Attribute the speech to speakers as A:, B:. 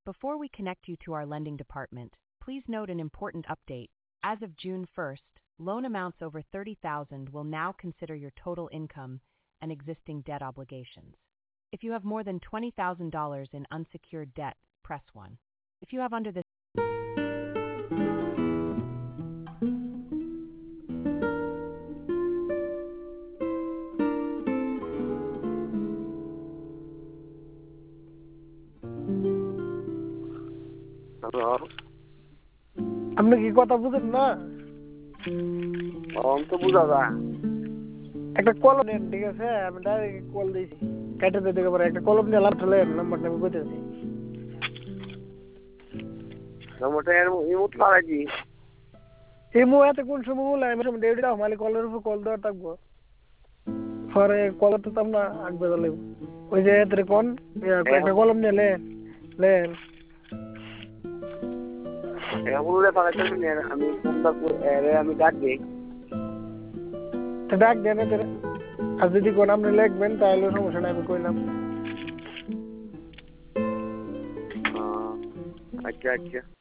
A: Before we connect you to our lending department, please note an important update. As of June 1st, loan amounts over $30,000 will now consider your total income and existing debt obligations. If you have more than $20,000 in unsecured debt, press 1. If you have under this
B: আপনি কি কথা বুঝেন না?
C: তো বুঝা যায়।
B: একটা কলম নেন, ঠিক আছে? আমি ডাইরেক্ট কল দিয়েছি, কেটে দিতে পারে। একটা কলম নিয়ে লাভ চলে নাম্বারটা আমি কইতেছি।
C: নম্বরটা ইমোট লাগাইছি।
B: ইমো এত কোন সময় বলে আমি সব ডেটা মালিক কলের উপর কল দেওয়া থাকবো। পরে কল তো আমরা আগবে চলে ওই যে এত কোন একটা কলম নিয়ে লেন
C: এগুলো পাকাইতে আমি ফোনটা আমি ডাক দিই।
B: ডাক দেন এদের, আর যদি কোন আপনি লিখবেন তাহলে সমস্যা নাই, আমি কইলাম।
C: আচ্ছা আচ্ছা।